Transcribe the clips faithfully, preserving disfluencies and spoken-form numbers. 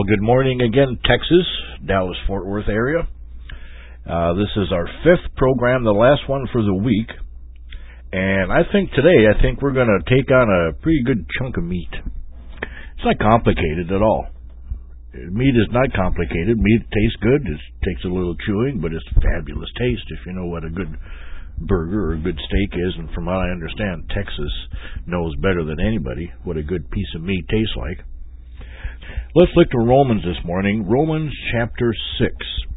Good morning again, Texas, Dallas-Fort Worth area. Uh, this is our fifth program, the last one for the week. And I think today, I think we're going to take on a pretty good chunk of meat. It's not complicated at all. Meat is not complicated. Meat tastes good. It takes a little chewing, but it's fabulous taste if you know what a good burger or a good steak is. And from what I understand, Texas knows better than anybody what a good piece of meat tastes like. Let's look to Romans this morning. Romans chapter six.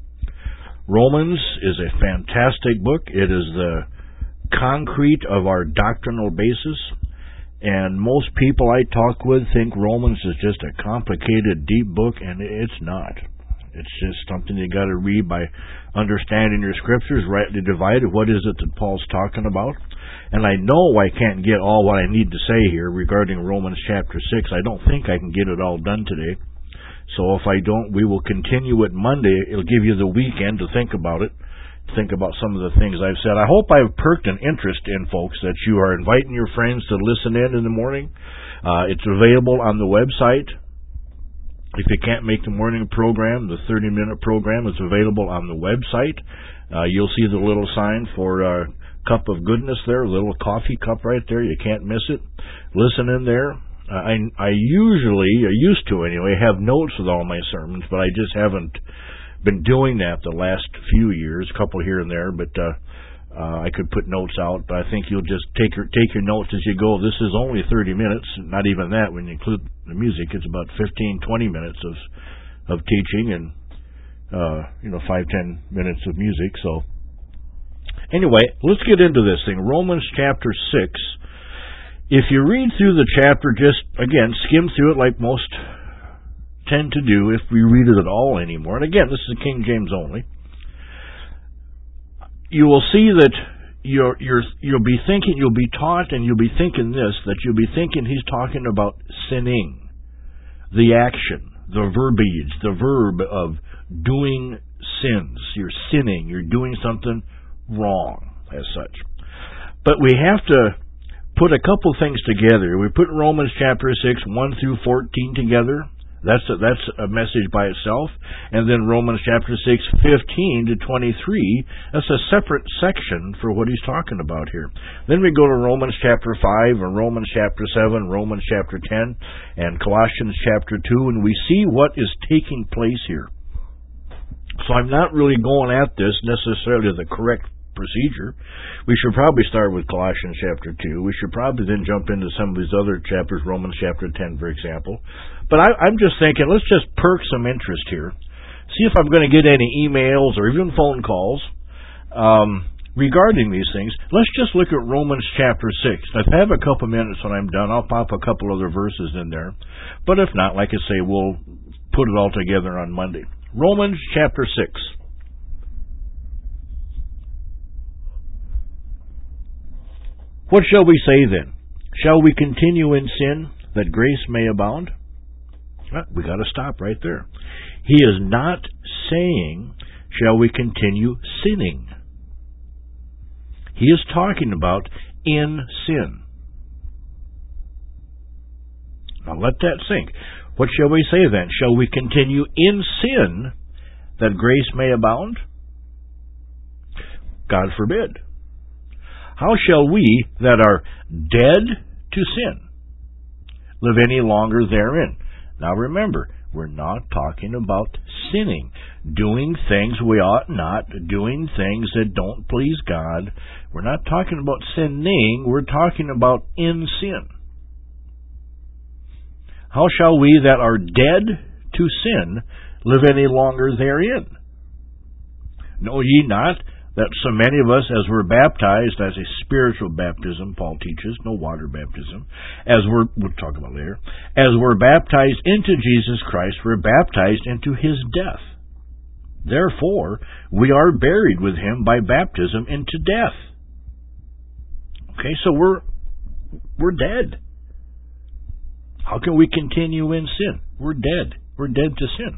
Romans is a fantastic book. It is the concrete of our doctrinal basis. And most people I talk with think Romans is just a complicated, deep book, and it's not. It's just something you got to read by understanding your scriptures, rightly divided. What is it that Paul's talking about? And I know I can't get all what I need to say here regarding Romans chapter six. I don't think I can get it all done today. So if I don't, we will continue it Monday. It'll give you the weekend to think about it, think about some of the things I've said. I hope I've perked an interest in folks, that you are inviting your friends to listen in in the morning. Uh, it's available on the website. If you can't make the morning program, the thirty-minute program is available on the website. Uh, you'll see the little sign for uh, cup of goodness there, a little coffee cup right there. You can't miss it. Listen in there. Uh, I, I usually, or used to anyway, have notes with all my sermons, but I just haven't been doing that the last few years, a couple here and there, but uh, uh, I could put notes out, but I think you'll just take your take your notes as you go. This is only thirty minutes, not even that when you include the music. It's about fifteen, twenty minutes of of teaching and uh, you know, five, ten minutes of music. So anyway, let's get into this thing. Romans chapter six. If you read through the chapter, just, again, skim through it like most tend to do if we read it at all anymore. And again, this is King James only. You will see that you're, you're, you'll be thinking, you'll be taught, and you'll be thinking this, that you'll be thinking he's talking about sinning. The action, the verbiage, the verb of doing sins. You're sinning. You're doing something wrong as such. But we have to put a couple things together. We put Romans chapter six, one through fourteen together. That's a, that's a message by itself. And then Romans chapter six, fifteen to twenty-three, that's a separate section for what he's talking about here. Then we go to Romans chapter five, and Romans chapter seven, Romans chapter ten, and Colossians chapter two, and we see what is taking place here. So I'm not really going at this necessarily the correct procedure. We should probably start with Colossians chapter two. We should probably then jump into some of these other chapters, Romans chapter ten, for example. But I, I'm just thinking, let's just perk some interest here. See if I'm going to get any emails or even phone calls um, regarding these things. Let's just look at Romans chapter six. If I have a couple minutes when I'm done, I'll pop a couple other verses in there. But if not, like I say, we'll put it all together on Monday. Romans chapter six. What shall we say then? Shall we continue in sin, that grace may abound? Well, we got to stop right there. He is not saying, shall we continue sinning? He is talking about in sin. Now let that sink. What shall we say then? Shall we continue in sin, that grace may abound? God forbid. How shall we that are dead to sin live any longer therein? Now remember, we're not talking about sinning, doing things we ought not, doing things that don't please God. We're not talking about sinning, we're talking about in sin. How shall we that are dead to sin live any longer therein? Know ye not that so many of us, as we're baptized as a spiritual baptism, Paul teaches, no water baptism, as we're, we'll talk about later, as we're baptized into Jesus Christ, we're baptized into His death. Therefore, we are buried with Him by baptism into death. Okay, so we're, we're dead. How can we continue in sin? We're dead. We're dead to sin.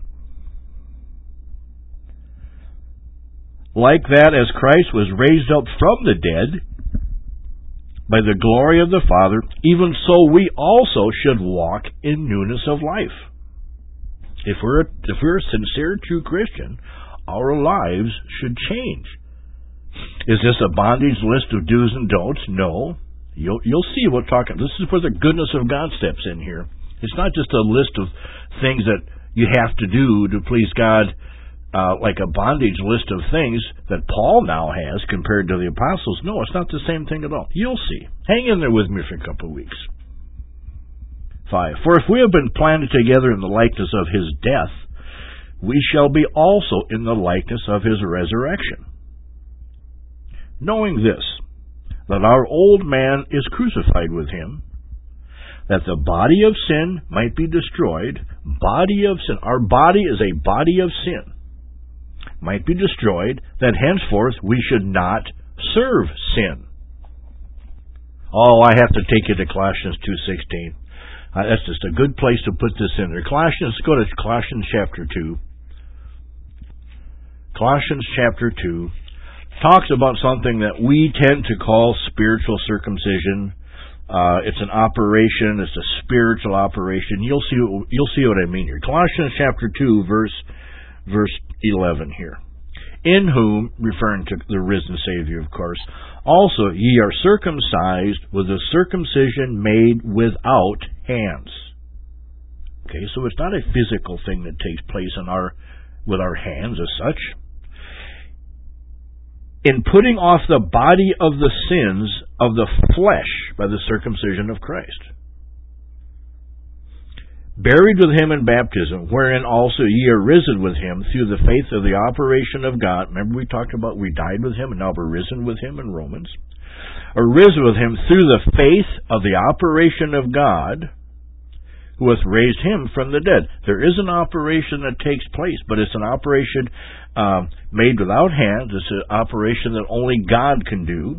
Like that, as Christ was raised up from the dead by the glory of the Father, even so we also should walk in newness of life. If we're if we're a sincere, true Christian, our lives should change. Is this a bondage list of do's and don'ts? No. You'll you'll see what talking. This is where the goodness of God steps in here. It's not just a list of things that you have to do to please God, uh, like a bondage list of things that Paul now has compared to the apostles. No, it's not the same thing at all. You'll see. Hang in there with me for a couple of weeks. Five. For if we have been planted together in the likeness of his death, we shall be also in the likeness of his resurrection. Knowing this, that our old man is crucified with him, that the body of sin might be destroyed. Body of sin. Our body is a body of sin. Might be destroyed, that henceforth we should not serve sin. Oh, I have to take you to Colossians two sixteen. Uh, that's just a good place to put this in there. Colossians, go to Colossians chapter two. Colossians chapter two talks about something that we tend to call spiritual circumcision. Uh, it's an operation. It's a spiritual operation. You'll see. You'll see what I mean here. Colossians chapter two, verse verse eleven here. In whom, referring to the risen Savior, of course, also ye are circumcised with a circumcision made without hands. Okay, so it's not a physical thing that takes place in our with our hands as such. In putting off the body of the sins of the flesh by the circumcision of Christ. Buried with him in baptism, wherein also ye are risen with him through the faith of the operation of God. Remember we talked about we died with him and now we're risen with him in Romans. Are risen with him through the faith of the operation of God, who hath raised him from the dead. There is an operation that takes place, but it's an operation um, made without hands. It's an operation that only God can do.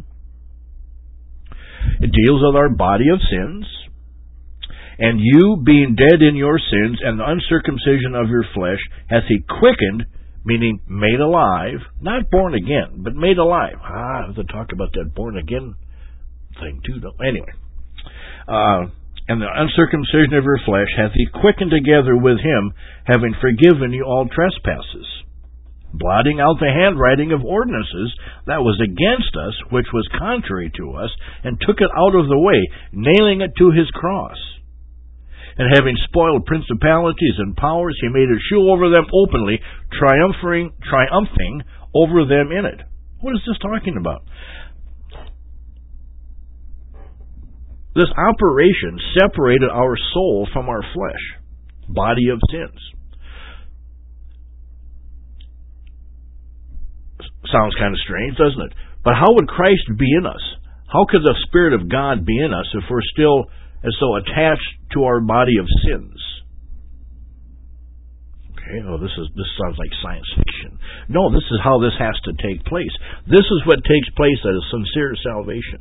It deals with our body of sins. And you, being dead in your sins, and the uncircumcision of your flesh, hath he quickened, meaning made alive, not born again, but made alive. Ah, I have to talk about that born again thing too. Don't, anyway. Uh, and the uncircumcision of your flesh hath he quickened together with him, having forgiven you all trespasses, blotting out the handwriting of ordinances that was against us, which was contrary to us, and took it out of the way, nailing it to his cross. And having spoiled principalities and powers, he made a show over them openly, triumphing, triumphing over them in it. What is this talking about? This operation separated our soul from our flesh, body of sins. Sounds kind of strange, doesn't it? But how would Christ be in us? How could the Spirit of God be in us if we're still as so attached to our body of sins? Okay, oh, this is this sounds like science fiction. No, this is how this has to take place. This is what takes place at a sincere salvation.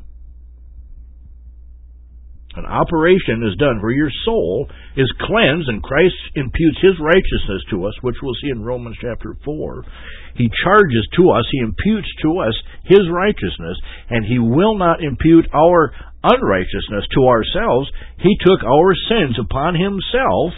An operation is done where your soul is cleansed and Christ imputes his righteousness to us, which we'll see in Romans chapter four. He charges to us, he imputes to us his righteousness, and he will not impute our unrighteousness to ourselves. He took our sins upon himself.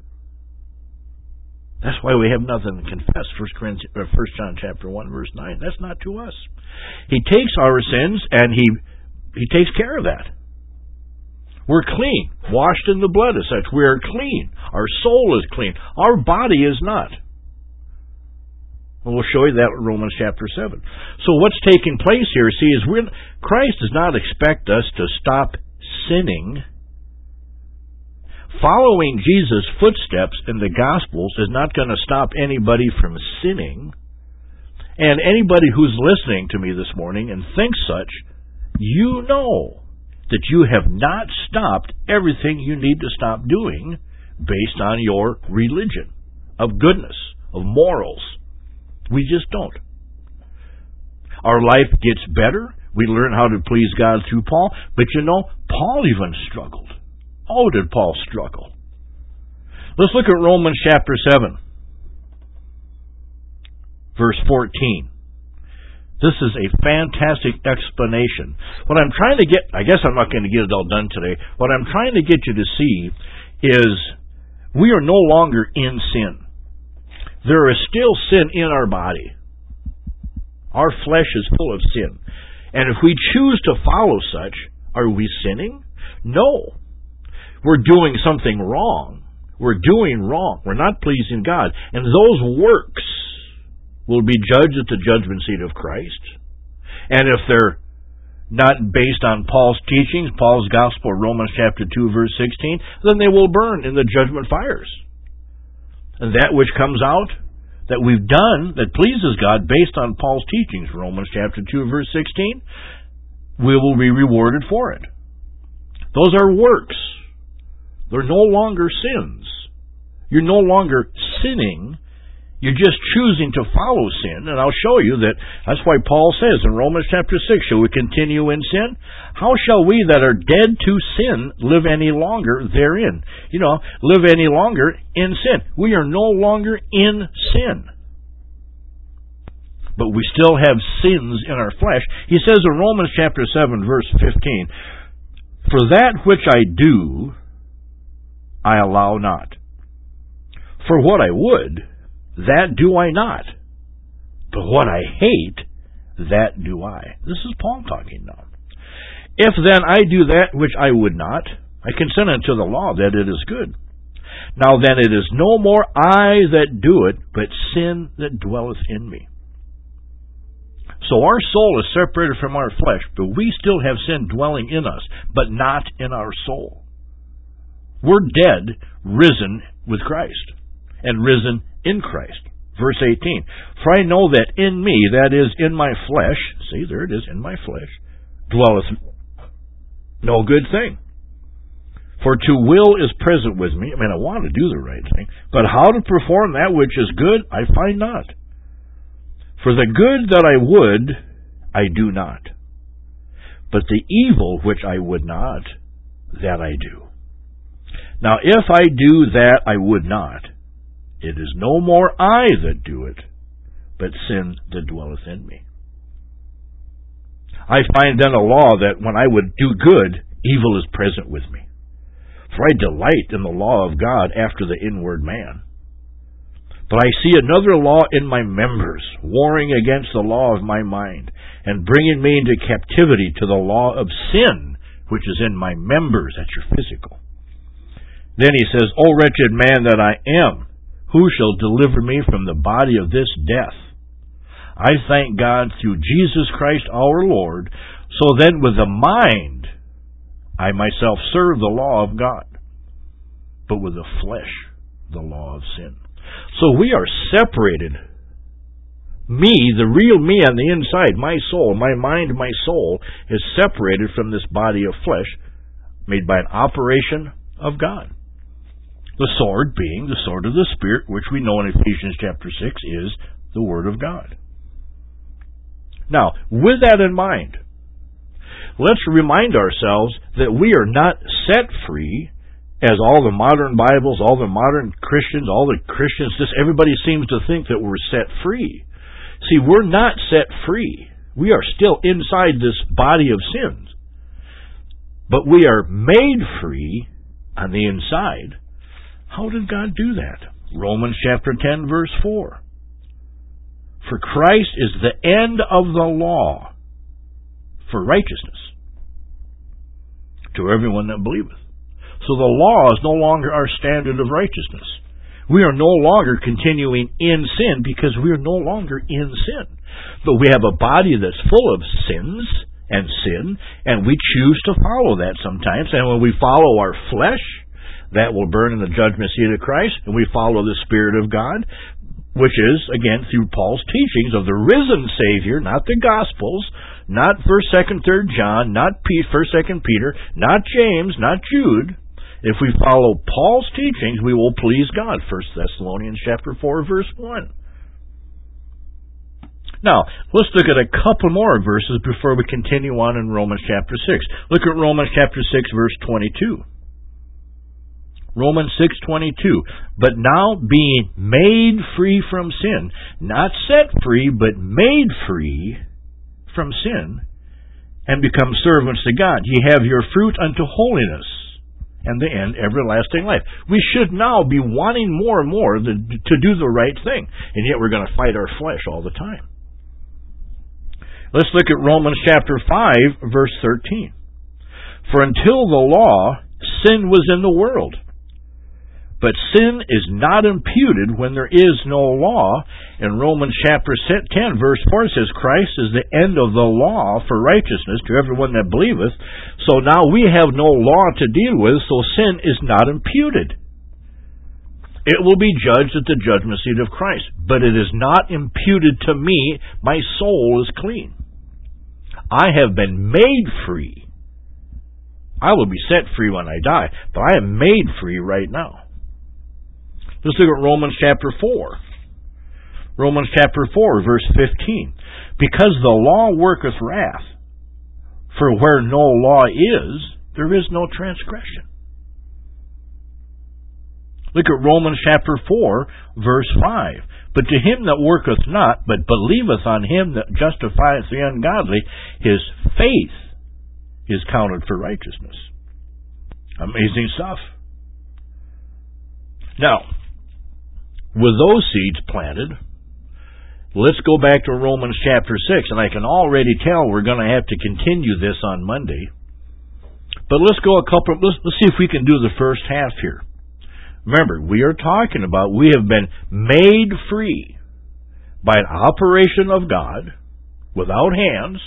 That's why we have nothing to confess. First Corinthians, or First John chapter one, verse nine. That's not to us. He takes our sins and he he takes care of that. We're clean, washed in the blood as such. We are clean. Our soul is clean. Our body is not. And we'll show you that in Romans chapter seven. So what's taking place here, see, is we're, Christ does not expect us to stop sinning. Following Jesus' footsteps in the Gospels is not going to stop anybody from sinning. And anybody who's listening to me this morning and thinks such, you know that you have not stopped everything you need to stop doing based on your religion of goodness, of morals. We just don't. Our life gets better. We learn how to please God through Paul. But you know, Paul even struggled. Oh, did Paul struggle? Let's look at Romans chapter seven, verse fourteen. This is a fantastic explanation. What I'm trying to get, I guess I'm not going to get it all done today. What I'm trying to get you to see is we are no longer in sin. There is still sin in our body. Our flesh is full of sin. And if we choose to follow such, are we sinning? No. We're doing something wrong. We're doing wrong. We're not pleasing God. And those works will be judged at the judgment seat of Christ. And if they're not based on Paul's teachings, Paul's gospel, Romans chapter two, verse sixteen, then they will burn in the judgment fires. And that which comes out that we've done that pleases God based on Paul's teachings, Romans chapter two, verse sixteen, we will be rewarded for it. Those are works. They're no longer sins. You're no longer sinning. You're just choosing to follow sin. And I'll show you that that's why Paul says in Romans chapter six, shall we continue in sin? How shall we that are dead to sin live any longer therein? You know, live any longer in sin. We are no longer in sin. But we still have sins in our flesh. He says in Romans chapter seven, verse fifteen, for that which I do, I allow not. For what I would, that do I not. But what I hate, that do I. This is Paul talking now. If then I do that which I would not, I consent unto the law that it is good. Now then it is no more I that do it, but sin that dwelleth in me. So our soul is separated from our flesh, but we still have sin dwelling in us, but not in our soul. We're dead, risen with Christ, and risen in Christ. Verse eighteen, for I know that in me, that is, in my flesh, see, there it is, in my flesh, dwelleth no good thing. For to will is present with me. I mean, I want to do the right thing, but how to perform that which is good, I find not. For the good that I would, I do not. But the evil which I would not, that I do. Now if I do that I would not, it is no more I that do it, but sin that dwelleth in me. I find then a law that when I would do good, evil is present with me. For I delight in the law of God after the inward man. But I see another law in my members, warring against the law of my mind, and bringing me into captivity to the law of sin, which is in my members. That's your physical. Then he says, O wretched man that I am, who shall deliver me from the body of this death? I thank God through Jesus Christ our Lord. So then with the mind, I myself serve the law of God, but with the flesh, the law of sin. So we are separated. Me, the real me on the inside, my soul, my mind, my soul, is separated from this body of flesh made by an operation of God. The sword being the sword of the Spirit, which we know in Ephesians chapter six is the Word of God. Now, with that in mind, let's remind ourselves that we are not set free, as all the modern Bibles, all the modern Christians, all the Christians, just everybody seems to think that we're set free. See, we're not set free. We are still inside this body of sins. But we are made free on the inside. How did God do that? Romans chapter ten, verse four. For Christ is the end of the law for righteousness to everyone that believeth. So the law is no longer our standard of righteousness. We are no longer continuing in sin because we are no longer in sin. But we have a body that's full of sins and sin, and we choose to follow that sometimes. And when we follow our flesh, that will burn in the judgment seat of Christ, and we follow the Spirit of God, which is, again, through Paul's teachings of the risen Savior, not the Gospels, not first, second, third John, not first, second Peter, not James, not Jude. If we follow Paul's teachings, we will please God. First Thessalonians chapter four, verse one. Now, let's look at a couple more verses before we continue on in Romans chapter six. Look at Romans chapter six, verse twenty-two. Romans six twenty-two. But now being made free from sin, not set free, but made free from sin, and become servants to God, ye have your fruit unto holiness, and the end, everlasting life. We should now be wanting more and more to do the right thing, and yet we're going to fight our flesh all the time. Let's look at Romans chapter five, verse thirteen. For until the law, sin was in the world. But sin is not imputed when there is no law. In Romans chapter ten, verse four, it says, Christ is the end of the law for righteousness to everyone that believeth. So now we have no law to deal with, so sin is not imputed. It will be judged at the judgment seat of Christ. But it is not imputed to me. My soul is clean. I have been made free. I will be set free when I die, but I am made free right now. Let's look at Romans chapter four. Romans chapter four, verse fifteen. Because the law worketh wrath, for where no law is, there is no transgression. Look at Romans chapter four, verse five. But to him that worketh not, but believeth on him that justifieth the ungodly, his faith is counted for righteousness. Amazing stuff. Now, with those seeds planted, let's go back to Romans chapter six, and I can already tell we're going to have to continue this on Monday. But let's go a couple, let's, let's see if we can do the first half here. Remember, we are talking about we have been made free by an operation of God without hands.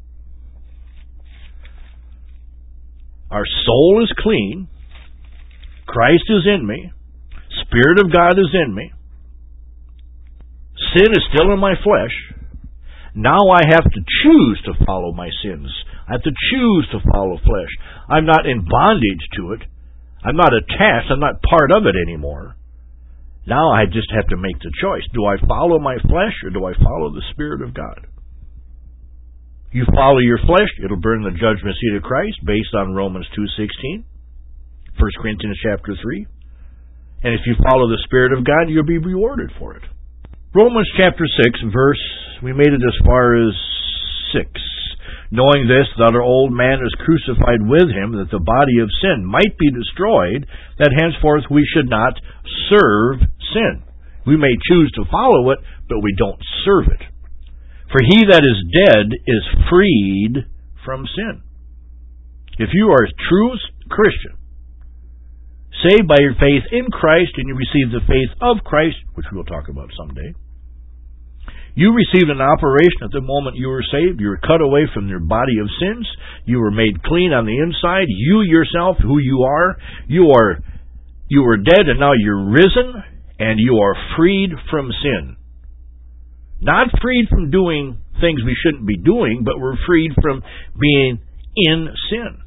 Our soul is clean. Christ is in me. Spirit of God is in me. Sin is still in my flesh. Now I have to choose to follow my sins. I have to choose to follow flesh. I'm not in bondage to it. I'm not attached. I'm not part of it anymore. Now I just have to make the choice. Do I follow my flesh or do I follow the Spirit of God? You follow your flesh, it'll burn the judgment seat of Christ based on Romans two sixteen, First Corinthians chapter three. And if you follow the Spirit of God, you'll be rewarded for it. Romans chapter six, verse, we made it as far as six. Knowing this, that our old man is crucified with him, that the body of sin might be destroyed, that henceforth we should not serve sin. We may choose to follow it, but we don't serve it. For he that is dead is freed from sin. If you are a true Christian, saved by your faith in Christ, and you receive the faith of Christ, which we will talk about someday, you received an operation at the moment you were saved. You were cut away from your body of sins. You were made clean on the inside. You yourself, who you are, you are you were dead and now you're risen, and you are freed from sin. Not freed from doing things we shouldn't be doing, but we're freed from being in sin.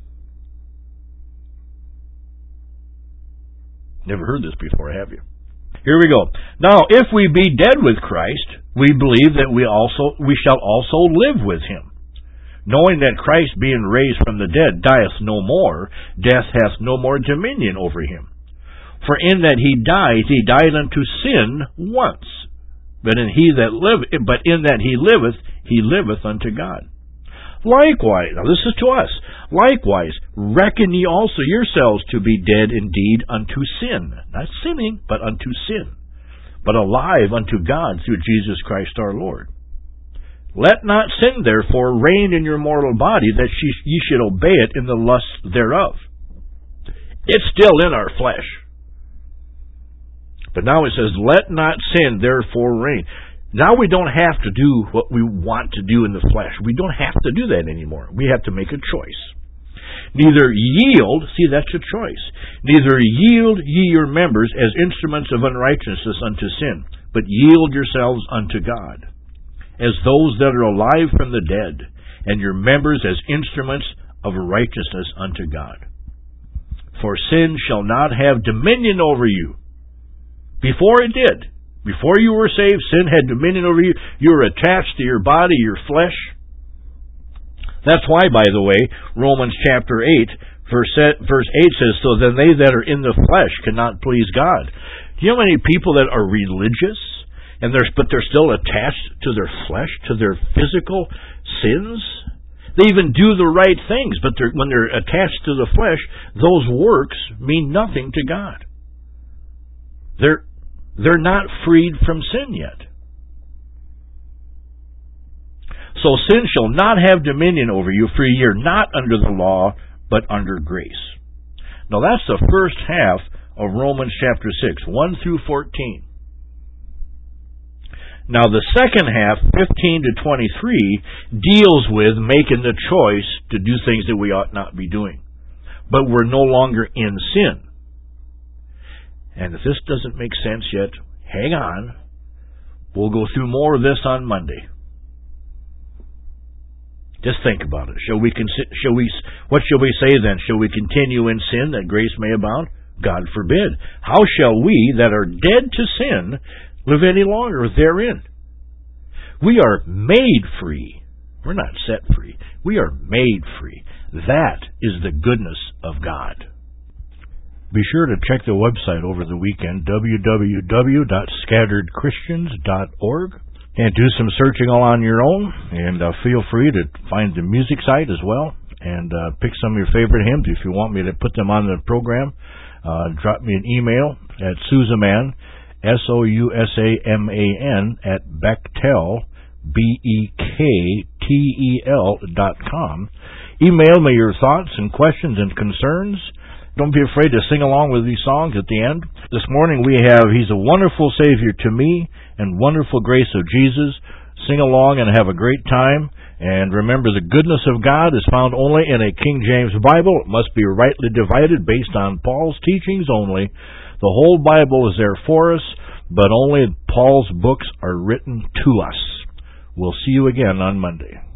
Never heard this before, have you? Here we go. Now, if we be dead with Christ, we believe that we also we shall also live with him. Knowing that Christ, being raised from the dead, dieth no more, death hath no more dominion over him. For in that he died, he died unto sin once. But in he that live, but in that he liveth, he liveth unto God. Likewise, now this is to us, likewise, reckon ye also yourselves to be dead indeed unto sin. Not sinning, but unto sin. But alive unto God through Jesus Christ our Lord. Let not sin therefore reign in your mortal body, that ye should obey it in the lusts thereof. It's still in our flesh. But now it says, let not sin therefore reign. Now we don't have to do what we want to do in the flesh. We don't have to do that anymore. We have to make a choice. Neither yield, see that's a choice, neither yield ye your members as instruments of unrighteousness unto sin, but yield yourselves unto God, as those that are alive from the dead, and your members as instruments of righteousness unto God. For sin shall not have dominion over you. Before it did. Before you were saved, sin had dominion over you. You were attached to your body, your flesh. That's why, by the way, Romans chapter eight, verse eight says, so then they that are in the flesh cannot please God. Do you know how many people that are religious, and they're, but they're still attached to their flesh, to their physical sins? They even do the right things, but they're, when they're attached to the flesh, those works mean nothing to God. They're, they're not freed from sin yet. So sin shall not have dominion over you, for ye are not under the law, but under grace. Now that's the first half of Romans chapter six, one through fourteen. Now the second half, fifteen to twenty-three, deals with making the choice to do things that we ought not be doing. But we're no longer in sin. And if this doesn't make sense yet, hang on. We'll go through more of this on Monday. Just think about it. Shall we, shall we, what shall we say then? Shall we continue in sin that grace may abound? God forbid. How shall we that are dead to sin live any longer therein? We are made free. We're not set free. We are made free. That is the goodness of God. Be sure to check the website over the weekend, w w w dot scattered christians dot org. And do some searching all on your own, and uh, feel free to find the music site as well, and uh, pick some of your favorite hymns. If you want me to put them on the program, uh, drop me an email at Sousaman, S O U S A M A N, at Bechtel, B E K T E L dot com. Email me your thoughts and questions and concerns. Don't be afraid to sing along with these songs at the end. This morning we have He's a Wonderful Savior to Me and Wonderful Grace of Jesus. Sing along and have a great time. And remember, the goodness of God is found only in a King James Bible. It must be rightly divided based on Paul's teachings only. The whole Bible is there for us, but only Paul's books are written to us. We'll see you again on Monday.